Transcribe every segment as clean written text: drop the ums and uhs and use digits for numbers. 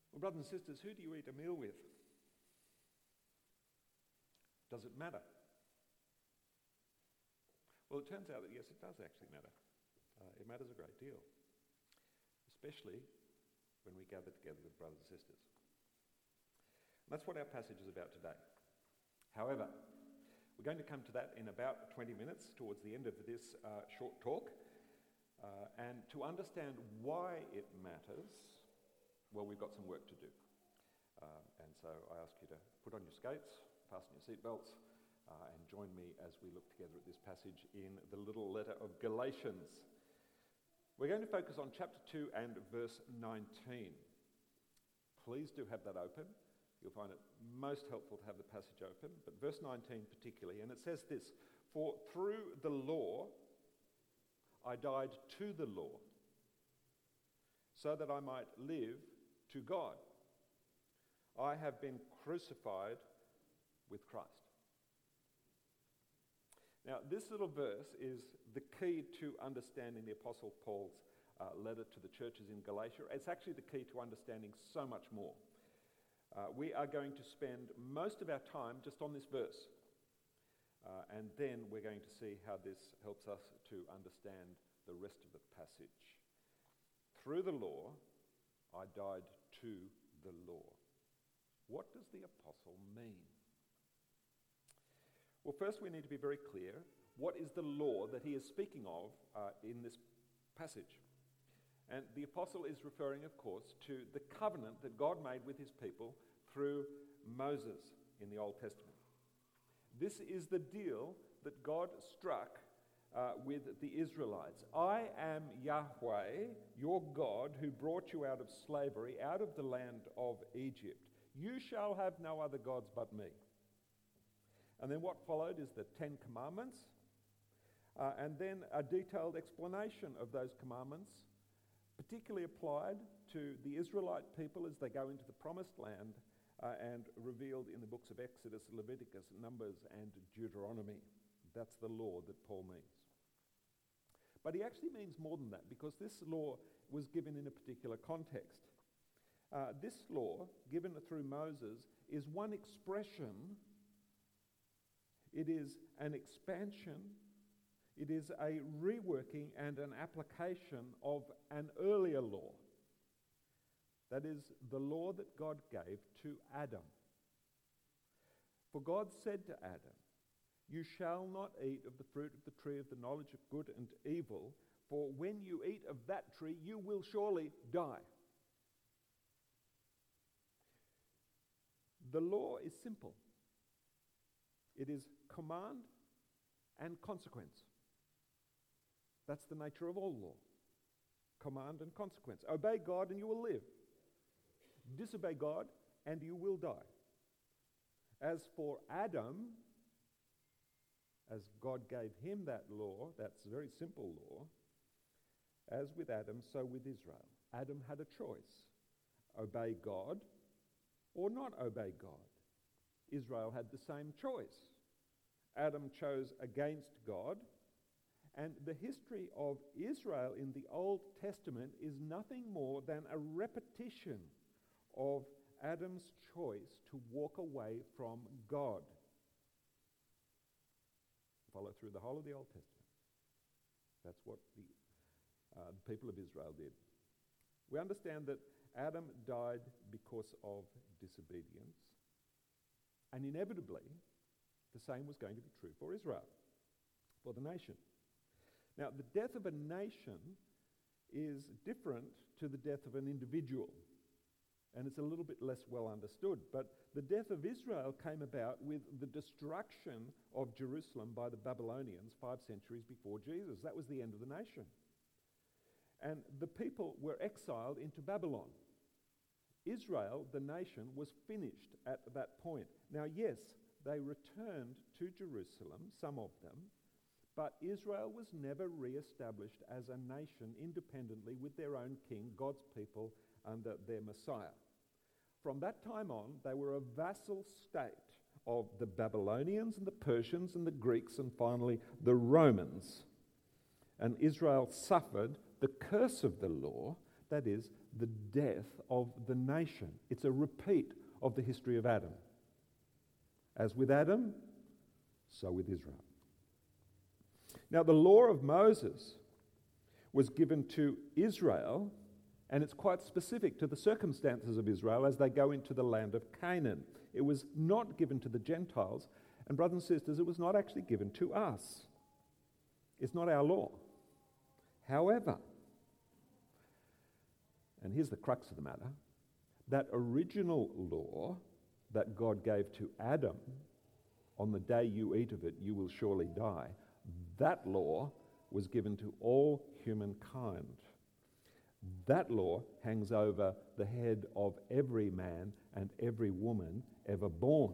Well, brothers and sisters, who do you eat a meal with? Does it matter? Well, it turns out that yes, it does actually matter. It matters a great deal, especially when we gather together with brothers and sisters. And that's what our passage is about today. However, we're going to come to that in about 20 minutes towards the end of this short talk. And to understand why it matters, well, we've got some work to do. And so I ask you to put on your skates, fasten your seatbelts, and join me as we look together at this passage in the little letter of Galatians. We're going to focus on chapter 2 and verse 19. Please do have that open. You'll find it most helpful to have the passage open, but verse 19 particularly, and it says this: "For through the law I died to the law, so that I might live to God. I have been crucified with Christ." Now, this little verse is the key to understanding the Apostle Paul's letter to the churches in Galatia. It's actually the key to understanding so much more. We are going to spend most of our time just on this verse. And then we're going to see how this helps us to understand the rest of the passage. Through the law, I died to the law. What does the apostle mean? Well, first we need to be very clear. What is the law that he is speaking of in this passage? And the apostle is referring, of course, to the covenant that God made with his people through Moses in the Old Testament. This is the deal that God struck with the Israelites. "I am Yahweh, your God, who brought you out of slavery, out of the land of Egypt. You shall have no other gods but me." And then what followed is the 10 Commandments, and then a detailed explanation of those commandments, particularly applied to the Israelite people as they go into the Promised Land, and revealed in the books of Exodus, Leviticus, Numbers, and Deuteronomy. That's the law that Paul means. But he actually means more than that, because this law was given in a particular context. This law, given through Moses, is one expression. It is an expansion. It is a reworking and an application of an earlier law. That is the law that God gave to Adam. For God said to Adam, "You shall not eat of the fruit of the tree of the knowledge of good and evil, for when you eat of that tree, you will surely die." The law is simple. It is command and consequence. That's the nature of all law. Command and consequence. Obey God and you will live. Disobey God and you will die. As for Adam, as God gave him that law, that's a very simple law, as with Adam, so with Israel. Adam had a choice: obey God or not obey God. Israel had the same choice. Adam chose against God, and the history of Israel in the Old Testament is nothing more than a repetition of Adam's choice to walk away from God. Follow through the whole of the Old Testament. That's what the people of Israel did. We understand that Adam died because of disobedience, and inevitably the same was going to be true for Israel, for the nation. Now, the death of a nation is different to the death of an individual, and it's a little bit less well understood. But the death of Israel came about with the destruction of Jerusalem by the Babylonians 5 centuries before Jesus. That was the end of the nation. And the people were exiled into Babylon. Israel, the nation, was finished at that point. Now, yes, they returned to Jerusalem, some of them, but Israel was never re-established as a nation independently with their own king, God's people, under their Messiah. From that time on, they were a vassal state of the Babylonians and the Persians and the Greeks and finally the Romans. And Israel suffered the curse of the law, that is, the death of the nation. It's a repeat of the history of Adam. As with Adam, so with Israel. Now, the law of Moses was given to Israel, and it's quite specific to the circumstances of Israel as they go into the land of Canaan. It was not given to the Gentiles, and brothers and sisters, it was not actually given to us. It's not our law. However, and here's the crux of the matter, that original law that God gave to Adam, on the day you eat of it, you will surely die, that law was given to all humankind. That law hangs over the head of every man and every woman ever born.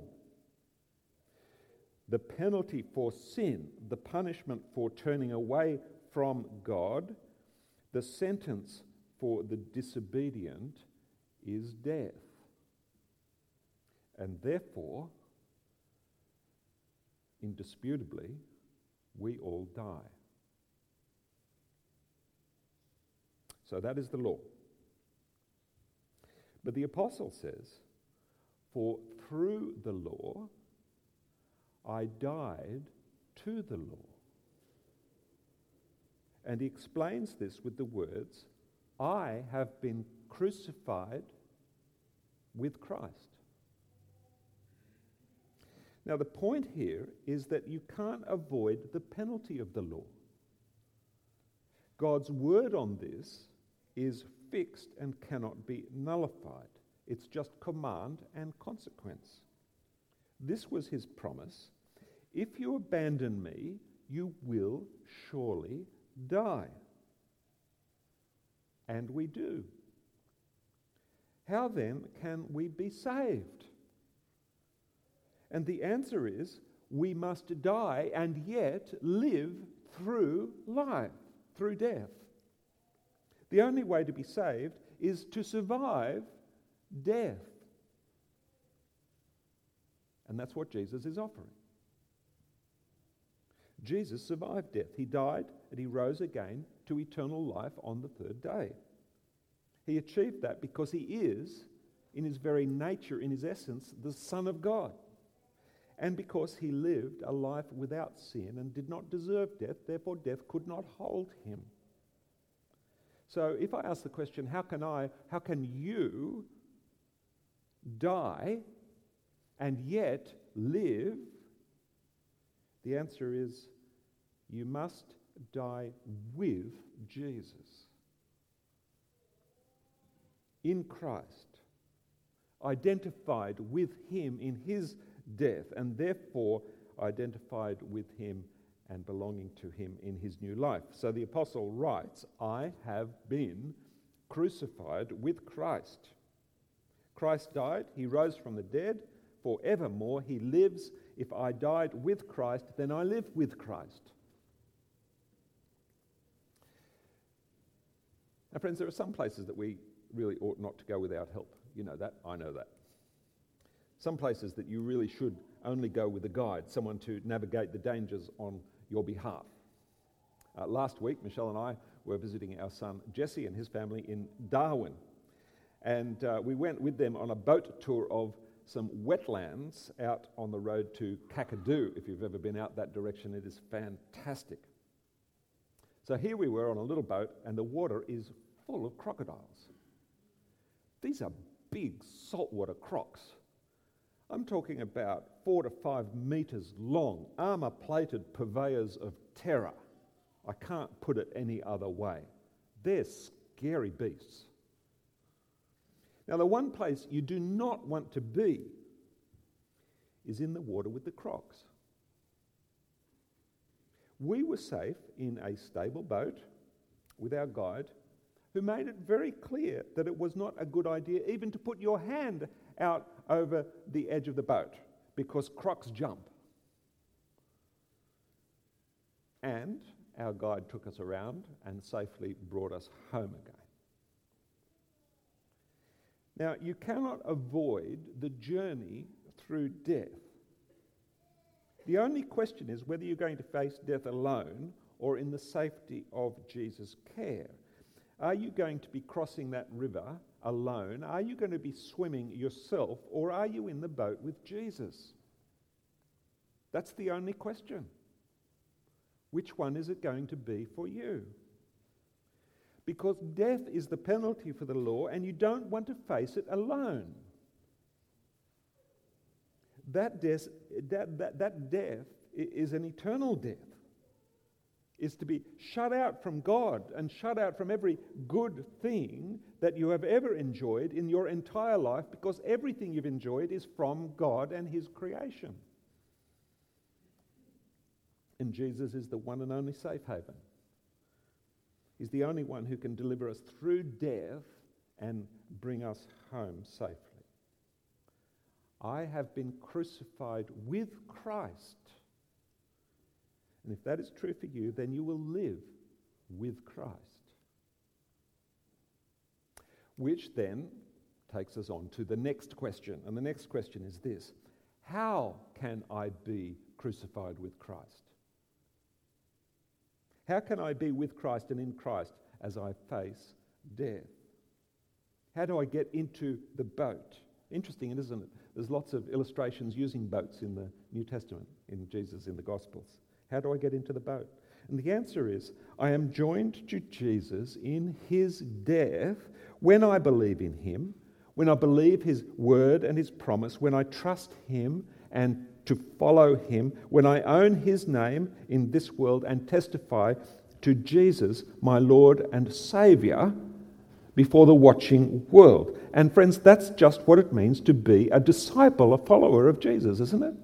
The penalty for sin, the punishment for turning away from God, the sentence for the disobedient is death. And therefore, indisputably, we all die. So that is the law. But the apostle says, for through the law, I died to the law. And he explains this with the words, I have been crucified with Christ. Now, the point here is that you can't avoid the penalty of the law. God's word on this is fixed and cannot be nullified. It's just command and consequence. This was his promise. If you abandon me, you will surely die. And we do. How then can we be saved? And the answer is, we must die and yet live through life, through death. The only way to be saved is to survive death. And that's what Jesus is offering. Jesus survived death. He died and he rose again to eternal life on the third day. He achieved that because he is, in his very nature, in his essence, the Son of God. And because he lived a life without sin and did not deserve death, therefore death could not hold him. So if I ask the question, how can you die and yet live? The answer is, you must die with Jesus. In Christ, identified with him in his death, and therefore identified with him and belonging to him in his new life. So the apostle writes, I have been crucified with Christ. Christ died, he rose from the dead, forevermore he lives. If I died with Christ, then I live with Christ. Now friends, there are some places that we really ought not to go without help. You know that, I know that. Some places that you really should only go with a guide, someone to navigate the dangers on your behalf. Last week, Michelle and I were visiting our son Jesse and his family in Darwin. And we went with them on a boat tour of some wetlands out on the road to Kakadu. If you've ever been out that direction, it is fantastic. So here we were on a little boat, and the water is full of crocodiles. These are big saltwater crocs. I'm talking about 4 to 5 meters long, armour-plated purveyors of terror. I can't put it any other way. They're scary beasts. Now, the one place you do not want to be is in the water with the crocs. We were safe in a stable boat with our guide, who made it very clear that it was not a good idea even to put your hand out over the edge of the boat, because crocs jump. And our guide took us around and safely brought us home again. Now, you cannot avoid the journey through death. The only question is whether you're going to face death alone or in the safety of Jesus' care. Are you going to be crossing that river alone? Are you going to be swimming yourself, or are you in the boat with Jesus? That's the only question. Which one is it going to be for you? Because death is the penalty for the law, and you don't want to face it alone. That death is an eternal death. Is to be shut out from God and shut out from every good thing that you have ever enjoyed in your entire life, because everything you've enjoyed is from God and His creation. And Jesus is the one and only safe haven. He's the only one who can deliver us through death and bring us home safely. I have been crucified with Christ. And if that is true for you, then you will live with Christ. Which then takes us on to the next question. And the next question is this: how can I be crucified with Christ? How can I be with Christ and in Christ as I face death? How do I get into the boat? Interesting, isn't it? There's lots of illustrations using boats in the New Testament, in Jesus, in the Gospels. How do I get into the boat? And the answer is, I am joined to Jesus in His death when I believe in Him, when I believe His word and His promise, when I trust Him and to follow Him, when I own His name in this world and testify to Jesus, my Lord and Saviour, before the watching world. And friends, that's just what it means to be a disciple, a follower of Jesus, isn't it?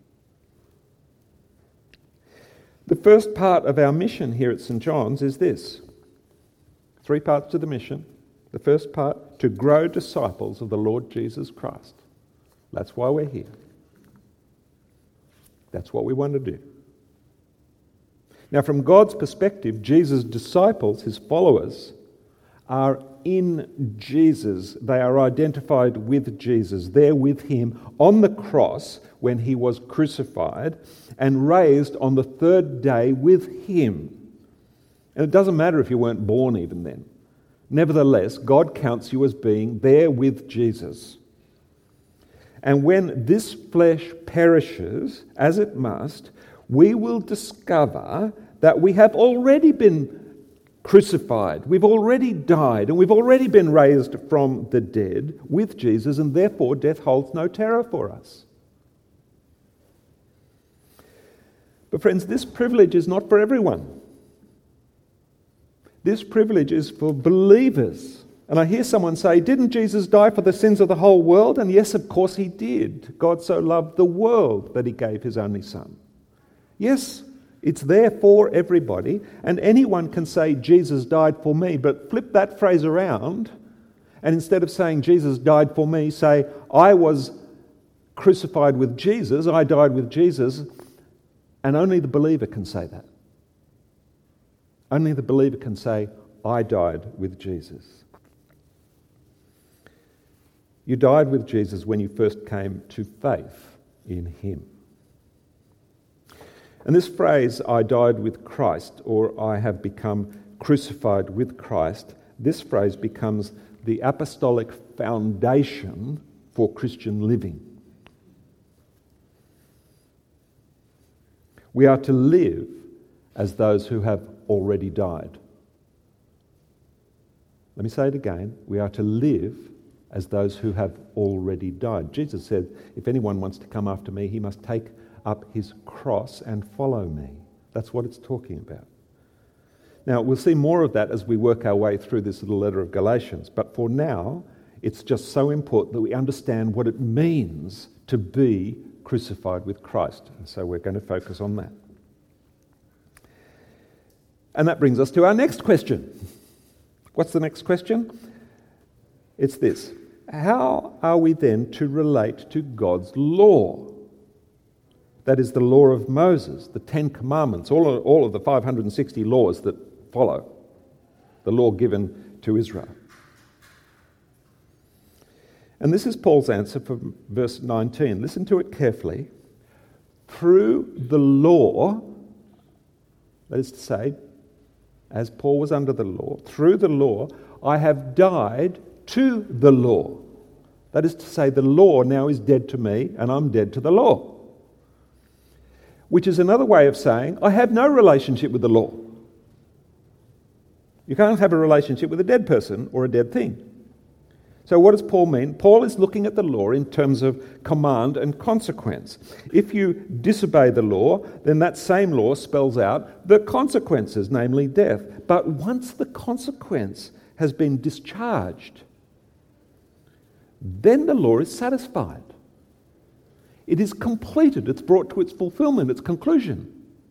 The first part of our mission here at St. John's is this. 3 parts to the mission. The first part, to grow disciples of the Lord Jesus Christ. That's why we're here. That's what we want to do. Now, from God's perspective, Jesus' disciples, His followers, are in Jesus. They are identified with Jesus. They're with Him on the cross when He was crucified and raised on the 3rd day with Him. And it doesn't matter if you weren't born even then. Nevertheless, God counts you as being there with Jesus. And when this flesh perishes, as it must, we will discover that we have already been crucified, we've already died, and we've already been raised from the dead with Jesus, and therefore death holds no terror for us. But friends, this privilege is not for everyone. This privilege is for believers. And I hear someone say, didn't Jesus die for the sins of the whole world? And yes, of course He did. God so loved the world that He gave His only Son. Yes, it's there for everybody, and anyone can say, Jesus died for me, but flip that phrase around, and instead of saying, Jesus died for me, say, I was crucified with Jesus, I died with Jesus, and only the believer can say that. Only the believer can say, I died with Jesus. You died with Jesus when you first came to faith in Him. And this phrase, I died with Christ, or I have become crucified with Christ, this phrase becomes the apostolic foundation for Christian living. We are to live as those who have already died. Let me say it again. We are to live as those who have already died. Jesus said, if anyone wants to come after me, he must take up his cross and follow me. That's what it's talking about. Now, we'll see more of that as we work our way through this little letter of Galatians. But for now, it's just so important that we understand what it means to be crucified with Christ. And so we're going to focus on that. And that brings us to our next question. What's the next question? It's this. How are we then to relate to God's law? That is the law of Moses, the 10 Commandments, all of the 560 laws that follow, the law given to Israel. And this is Paul's answer for verse 19. Listen to it carefully. Through the law, that is to say, as Paul was under the law, through the law, I have died to the law. That is to say, the law now is dead to me and I'm dead to the law. Which is another way of saying, I have no relationship with the law. You can't have a relationship with a dead person or a dead thing. So what does Paul mean? Paul is looking at the law in terms of command and consequence. If you disobey the law, then that same law spells out the consequences, namely death. But once the consequence has been discharged, then the law is satisfied. It is completed. It's brought to its fulfillment, its conclusion.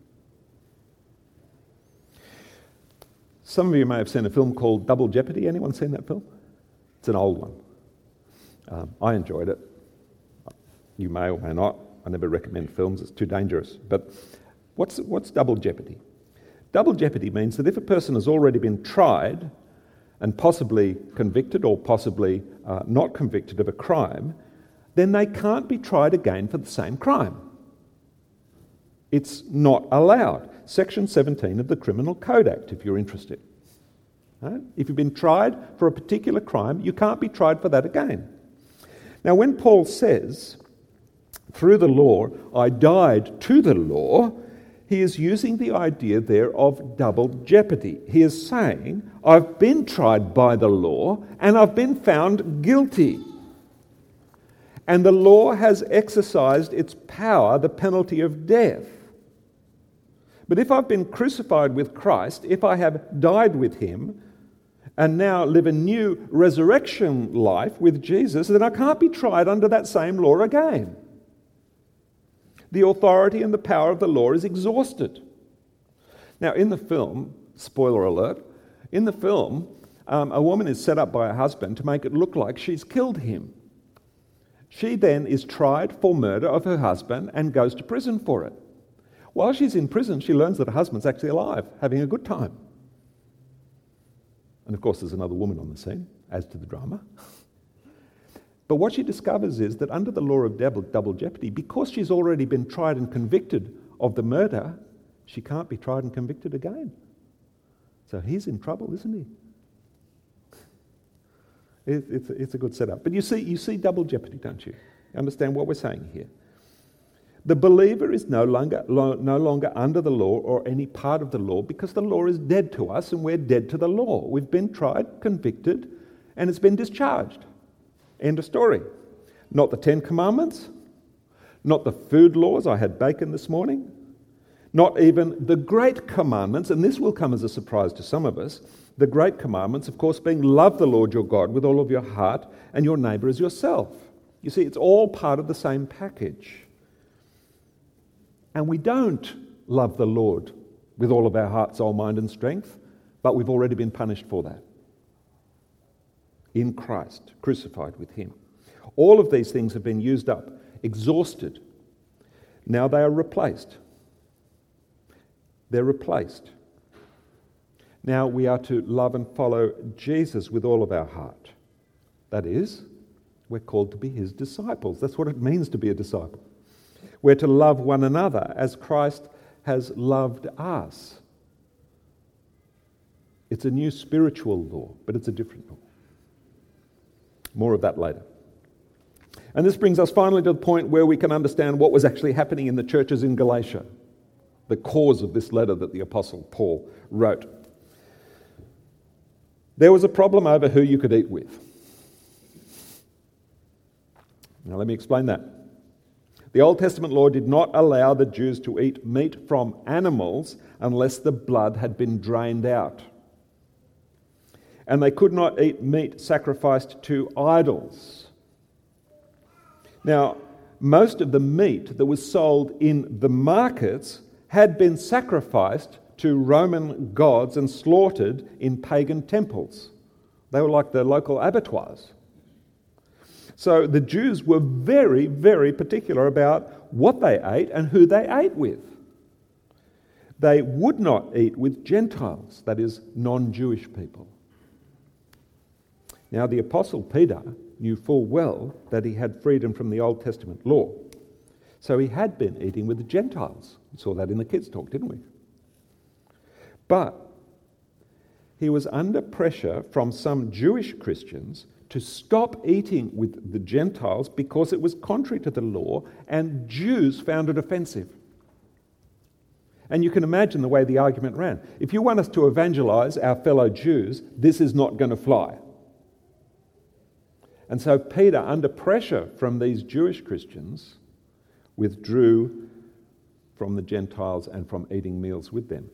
Some of you may have seen a film called Double Jeopardy. Anyone seen that film? It's an old one. I enjoyed it. You may or may not. I never recommend films. It's too dangerous. But what's double jeopardy? Double jeopardy means that if a person has already been tried and possibly convicted or possibly not convicted of a crime, then they can't be tried again for the same crime. It's not allowed. Section 17 of the Criminal Code Act, if you're interested. Right? If you've been tried for a particular crime, you can't be tried for that again. Now, when Paul says, through the law, I died to the law, he is using the idea there of double jeopardy. He is saying, I've been tried by the law and I've been found guilty. And the law has exercised its power, the penalty of death. But if I've been crucified with Christ, if I have died with him, and now live a new resurrection life with Jesus, then I can't be tried under that same law again. The authority and the power of the law is exhausted. Now, in the film, spoiler alert, in the film, a woman is set up by her husband to make it look like she's killed him. She then is tried for murder of her husband and goes to prison for it. While she's in prison, she learns that her husband's actually alive, having a good time. And of course, there's another woman on the scene, adds to the drama. But what she discovers is that under the law of double jeopardy, because she's already been tried and convicted of the murder, she can't be tried and convicted again. So he's in trouble, isn't he? It's a good setup. But you see double jeopardy, don't you? You understand what we're saying here? The believer is no longer under the law or any part of the law because the law is dead to us and we're dead to the law. We've been tried, convicted, and it's been discharged. End of story. Not the 10 Commandments, not the food laws. I had bacon this morning. Not even the great commandments, and this will come as a surprise to some of us. The great commandments, of course, being love the Lord your God with all of your heart and your neighbour as yourself. You see, it's all part of the same package. And we don't love the Lord with all of our heart, soul, mind and strength, but we've already been punished for that. In Christ, crucified with him. All of these things have been used up, exhausted. Now they are replaced. They're replaced. Now we are to love and follow Jesus with all of our heart. That is, we're called to be his disciples. That's what it means to be a disciple. We're to love one another as Christ has loved us. It's a new spiritual law, but it's a different law. More of that later. And this brings us finally to the point where we can understand what was actually happening in the churches in Galatia, the cause of this letter that the Apostle Paul wrote. There was a problem over who you could eat with. Now let me explain that. The Old Testament law did not allow the Jews to eat meat from animals unless the blood had been drained out. And they could not eat meat sacrificed to idols. Now, most of the meat that was sold in the markets had been sacrificed to Roman gods and slaughtered in pagan temples. They were like the local abattoirs. So the Jews were very, very particular about what they ate and who they ate with. They would not eat with Gentiles, that is, non-Jewish people. Now, the Apostle Peter knew full well that he had freedom from the Old Testament law. So he had been eating with the Gentiles. We saw that in the kids' talk, didn't we? But he was under pressure from some Jewish Christians to stop eating with the Gentiles because it was contrary to the law and Jews found it offensive. And you can imagine the way the argument ran. If you want us to evangelize our fellow Jews, this is not going to fly. And so Peter, under pressure from these Jewish Christians, withdrew from the Gentiles and from eating meals with them.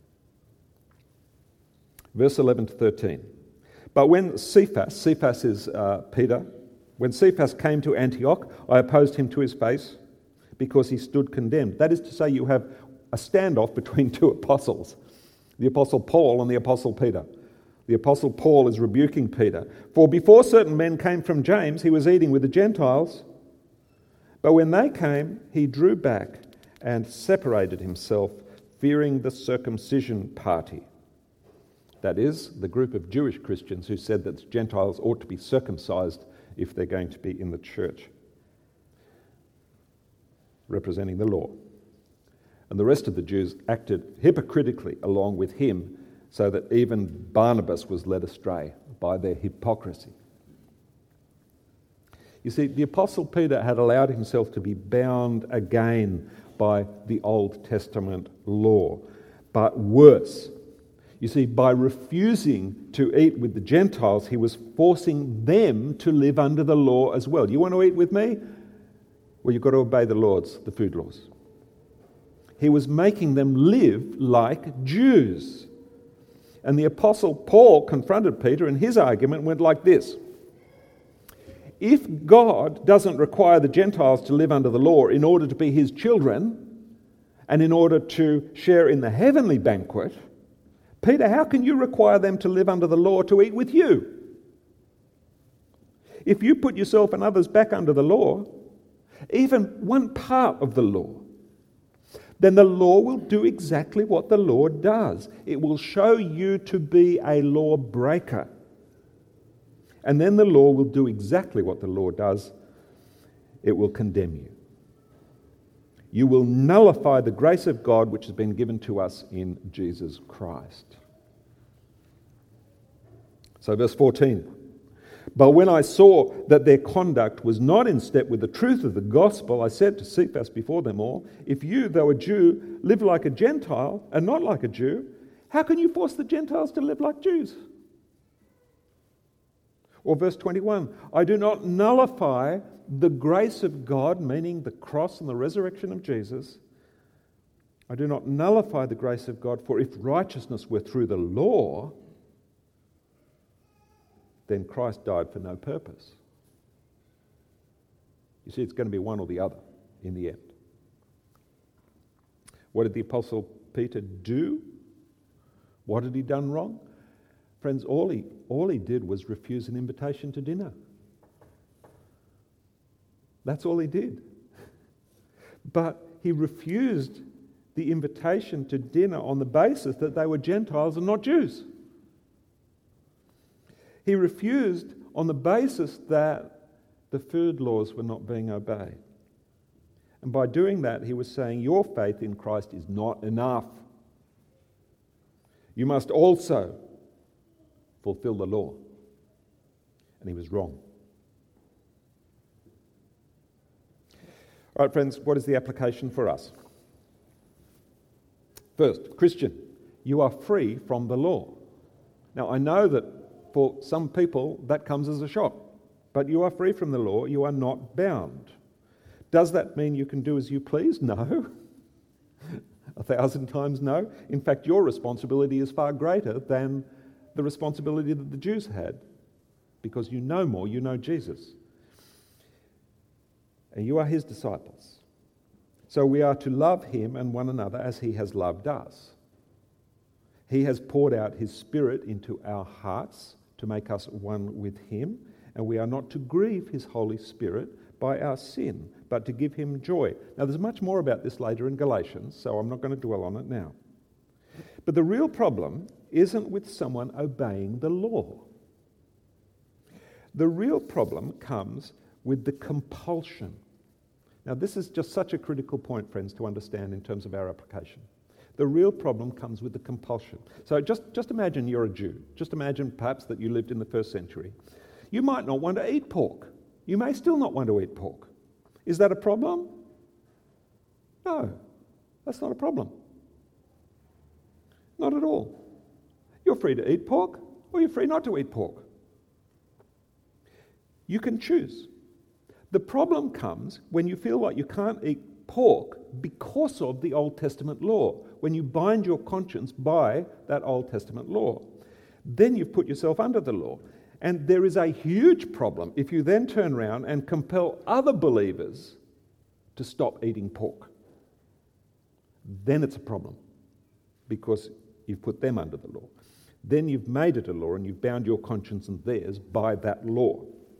Verse 11 to 13. But when Cephas is Peter, when Cephas came to Antioch, I opposed him to his face because he stood condemned. That is to say, you have a standoff between two apostles, the Apostle Paul and the Apostle Peter. The Apostle Paul is rebuking Peter. For before certain men came from James, he was eating with the Gentiles. But when they came, he drew back and separated himself, fearing the circumcision party. That is, the group of Jewish Christians who said that Gentiles ought to be circumcised if they're going to be in the church, representing the law. And the rest of the Jews acted hypocritically along with him, so that even Barnabas was led astray by their hypocrisy. You see, the Apostle Peter had allowed himself to be bound again by the Old Testament law. But worse, you see, by refusing to eat with the Gentiles, he was forcing them to live under the law as well. You want to eat with me? Well, you've got to obey the food laws. He was making them live like Jews. And the Apostle Paul confronted Peter, and his argument went like this. If God doesn't require the Gentiles to live under the law in order to be his children and in order to share in the heavenly banquet, Peter, how can you require them to live under the law to eat with you? If you put yourself and others back under the law, even one part of the law, then the law will do exactly what the law does. It will show you to be a lawbreaker. And then the law will do exactly what the law does. It will condemn you. You will nullify the grace of God which has been given to us in Jesus Christ. So verse 14. But when I saw that their conduct was not in step with the truth of the gospel, I said to Cephas before them all, if you, though a Jew, live like a Gentile and not like a Jew, how can you force the Gentiles to live like Jews? Or verse 21, I do not nullify the grace of God, meaning the cross and the resurrection of Jesus. I do not nullify the grace of God, for if righteousness were through the law, then Christ died for no purpose. You see, it's going to be one or the other in the end. What did the Apostle Peter do? What had he done wrong? Friends, all he did was refuse an invitation to dinner. That's all he did. But he refused the invitation to dinner on the basis that they were Gentiles and not Jews. He refused on the basis that the food laws were not being obeyed. And by doing that, he was saying, your faith in Christ is not enough. You must also fulfill the law. And he was wrong. All right, friends, what is the application for us? First, Christian, you are free from the law. Now, I know that for some people that comes as a shock, but you are free from the law, you are not bound. Does that mean you can do as you please? No. 1,000 times no. In fact, your responsibility is far greater than the responsibility that the Jews had, because you know more, you know Jesus. And you are his disciples. So we are to love him and one another as he has loved us. He has poured out his Spirit into our hearts to make us one with him, and we are not to grieve his Holy Spirit by our sin, but to give him joy. Now, there's much more about this later in Galatians, so I'm not going to dwell on it now. But the real problem isn't with someone obeying the law. The real problem comes with the compulsion. Now, this is just such a critical point, friends, to understand in terms of our application. The real problem comes with the compulsion. So just imagine you're a Jew. Just imagine perhaps that you lived in the first century. You might not want to eat pork. You may still not want to eat pork. Is that a problem? No, that's not a problem. Not at all. You're free to eat pork or you're free not to eat pork. You can choose. The problem comes when you feel like you can't eat pork because of the Old Testament law, when you bind your conscience by that Old Testament law. Then you've put yourself under the law. And there is a huge problem if you then turn around and compel other believers to stop eating pork. Then it's a problem because you've put them under the law. Then you've made it a law and you've bound your conscience and theirs by that law.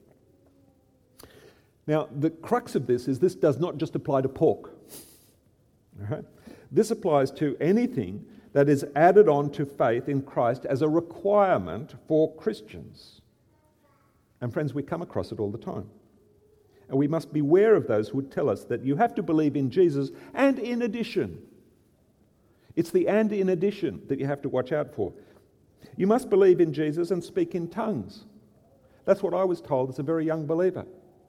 Now, the crux of this is this does not just apply to pork. All right? This applies to anything that is added on to faith in Christ as a requirement for Christians. And friends, we come across it all the time. And we must beware of those who would tell us that you have to believe in Jesus and in addition. It's the and in addition that you have to watch out for. You must believe in Jesus and speak in tongues. That's what I was told as a very young believer.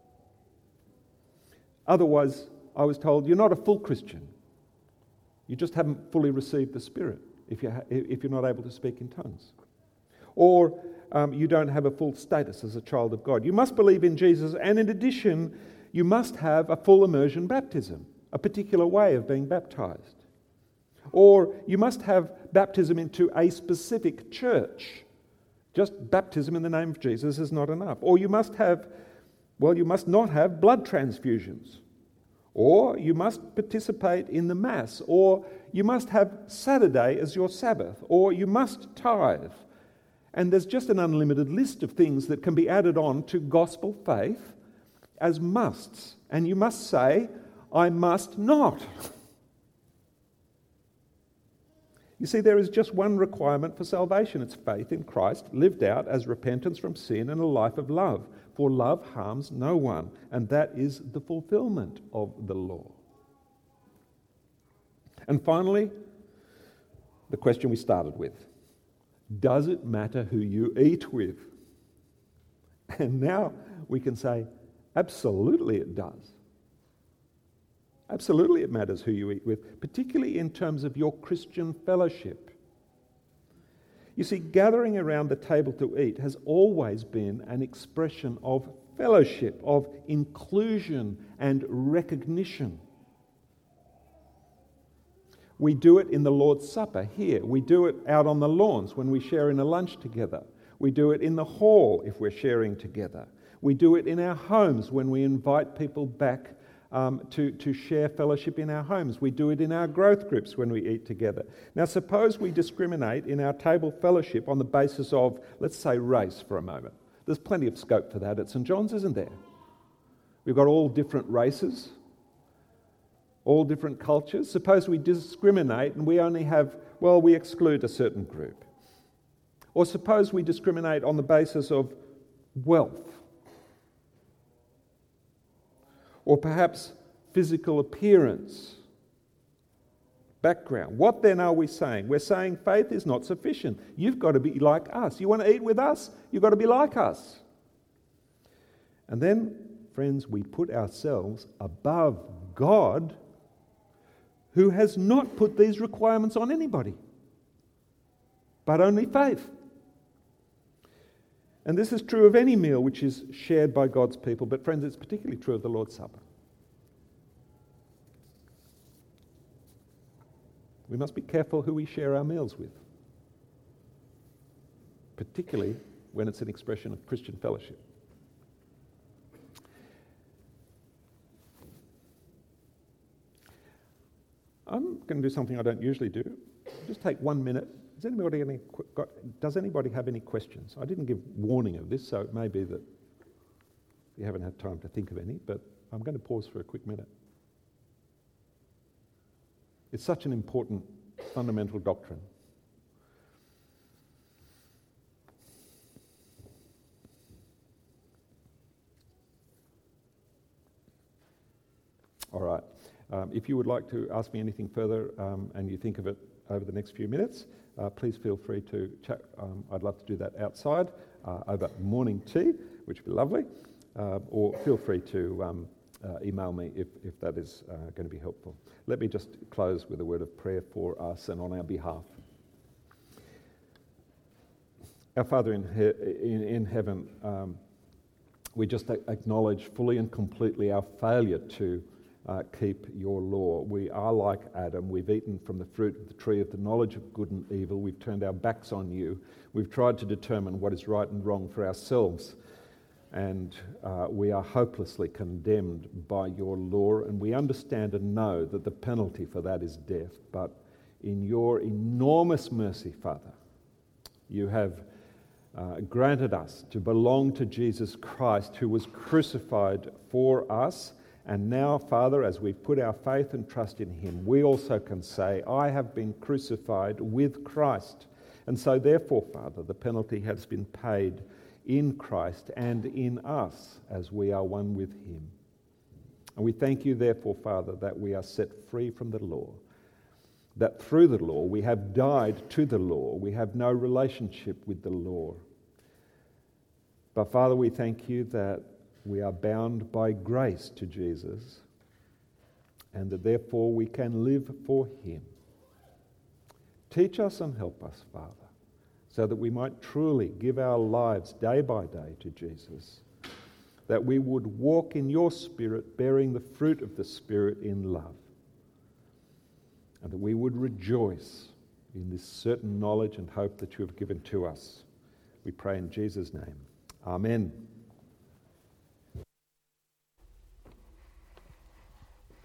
Otherwise, I was told, you're not a full Christian. You just haven't fully received the Spirit if you're not able to speak in tongues. Or you don't have a full status as a child of God. You must believe in Jesus, and in addition, you must have a full immersion baptism, a particular way of being baptized. Or you must have baptism into a specific church. Just baptism in the name of Jesus is not enough. Or you must not have blood transfusions. Or you must participate in the Mass. Or you must have Saturday as your Sabbath. Or you must tithe. And there's just an unlimited list of things that can be added on to gospel faith as musts. And you must say, I must not. You see, there is just one requirement for salvation. It's faith in Christ, lived out as repentance from sin and a life of love. For love harms no one, and that is the fulfillment of the law. And finally, the question we started with. Does it matter who you eat with? And now we can say, absolutely it does. Absolutely it matters who you eat with, particularly in terms of your Christian fellowship. You see, gathering around the table to eat has always been an expression of fellowship, of inclusion and recognition. We do it in the Lord's Supper here. We do it out on the lawns when we share in a lunch together. We do it in the hall if we're sharing together. We do it in our homes when we invite people back to share fellowship in our homes. We do it in our growth groups when we eat together. Now, suppose we discriminate in our table fellowship on the basis of, let's say, race for a moment. There's plenty of scope for that at St. John's, isn't there? We've got all different races, all different cultures. Suppose we discriminate and we only have, we exclude a certain group. Or suppose we discriminate on the basis of wealth. Or perhaps physical appearance, background. What then are we saying? We're saying faith is not sufficient. You've got to be like us. You want to eat with us? You've got to be like us. And then, friends, we put ourselves above God, who has not put these requirements on anybody, but only faith. And this is true of any meal which is shared by God's people, but friends, it's particularly true of the Lord's Supper. We must be careful who we share our meals with, particularly when it's an expression of Christian fellowship. I'm going to do something I don't usually do. Just take 1 minute. Does anybody have any questions? I didn't give warning of this, so it may be that you haven't had time to think of any, but I'm going to pause for a quick minute. It's such an important fundamental doctrine. All right. If you would like to ask me anything further and you think of it over the next few minutes, please feel free to chat. I'd love to do that outside over morning tea, which would be lovely, or feel free to email me if that is going to be helpful. Let me just close with a word of prayer for us and on our behalf. Our Father in heaven, we just acknowledge fully and completely our failure to keep your law. We are like Adam. We've eaten from the fruit of the tree of the knowledge of good and evil. We've turned our backs on you. We've tried to determine what is right and wrong for ourselves. And we are hopelessly condemned by your law. And we understand and know that the penalty for that is death. But in your enormous mercy, Father, you have granted us to belong to Jesus Christ, who was crucified for us. And now, Father, as we put our faith and trust in him, we also can say, I have been crucified with Christ. And so therefore, Father, the penalty has been paid in Christ and in us as we are one with him. And we thank you, therefore, Father, that we are set free from the law, that through the law we have died to the law. We have no relationship with the law. But Father, we thank you that we are bound by grace to Jesus and that therefore we can live for him. Teach us and help us, Father, so that we might truly give our lives day by day to Jesus, that we would walk in your Spirit, bearing the fruit of the Spirit in love, and that we would rejoice in this certain knowledge and hope that you have given to us. We pray in Jesus' name. Amen.